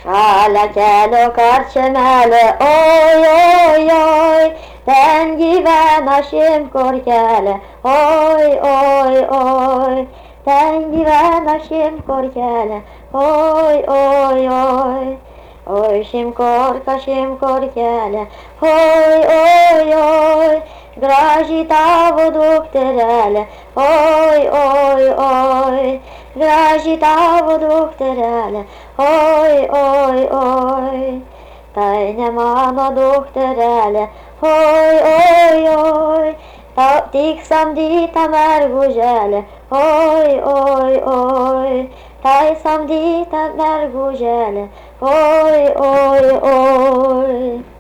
Šalia kelio karčemelė, oi, oi, oi, ten gyvena šimkorkelė, oi, oi, oi, ten gyvena šimkorkelė, oi, oi, oi. Oi, šimkorka, šimkorkelė, oi, oi, oi, graži tavo dukterėlė, oi, oi, oi, graži tavo dukterėlė, oi, oi, oi, tai ne mano dukterėlė, oi, oi, oi, tau tik samdyta mergužėlė, oi, oi, oi, tai samdyta mergužėlė, oi, oi, oi.